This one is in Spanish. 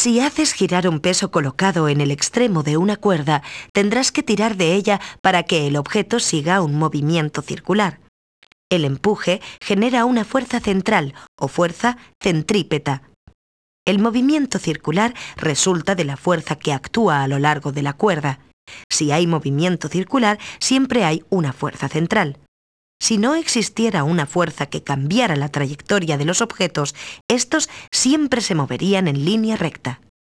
Si haces girar un peso colocado en el extremo de una cuerda, tendrás que tirar de ella para que el objeto siga un movimiento circular. El empuje genera una fuerza central o fuerza centrípeta. El movimiento circular resulta de la fuerza que actúa a lo largo de la cuerda. Si hay movimiento circular, siempre hay una fuerza central. Si no existiera una fuerza que cambiara la trayectoria de los objetos, estos siempre se moverían en línea recta.